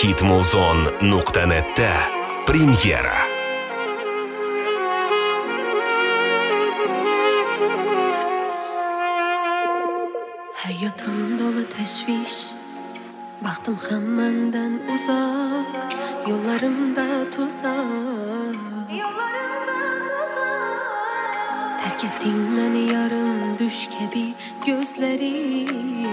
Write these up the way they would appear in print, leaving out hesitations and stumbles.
Hitmuzon.net'da premyera. Hayatım dolu teşviş, baktım hammandan uzak, yollarımda tuzak. Terk ettin beni yarım düş gibi gözleri,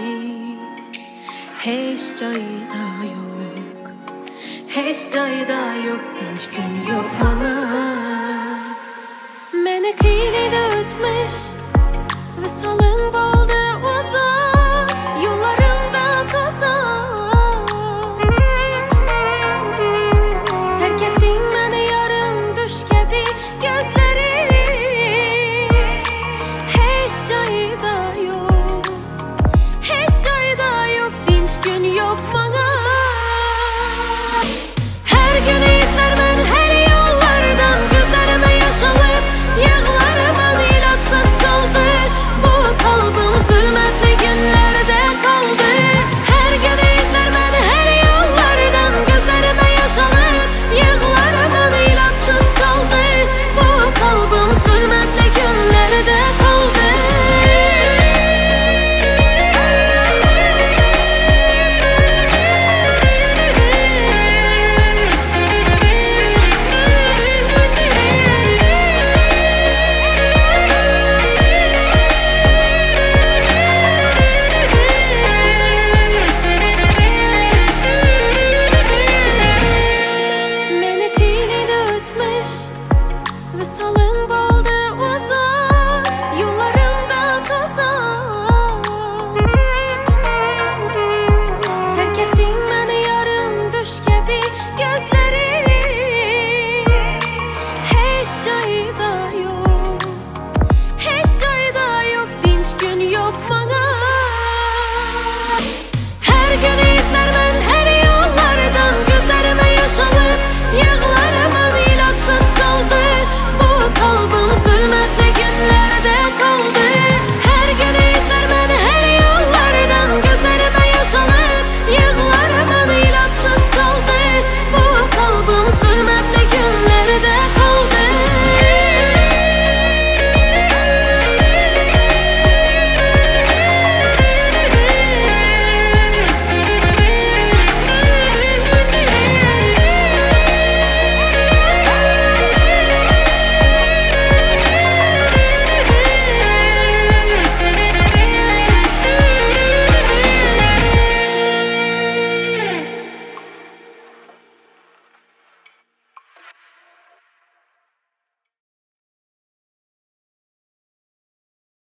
hiç joyda yok, hiç joyda yok, dinç gün yok bana. Meni kıynıydı ötmüş, visalın boldu uzak, yollarımda tuzak. Terk ettin beni yarım düş gibi gözleri, hiç joyda yok, hiç joyda yok, dinç gün yok bana. Her gün izlermen her yollardan, gözlerime yaş alıp yığlarıma ilaçsız kaldı. Bu kalbim zulmetli günlerde kaldı. Her gün izlermen her yollardan, gözlerime yaş alıp yığlarıma ilaçsız kaldı. Bu kalbim zulmetli günlerde kaldı. Meni kıynıydı ötmüş, visalın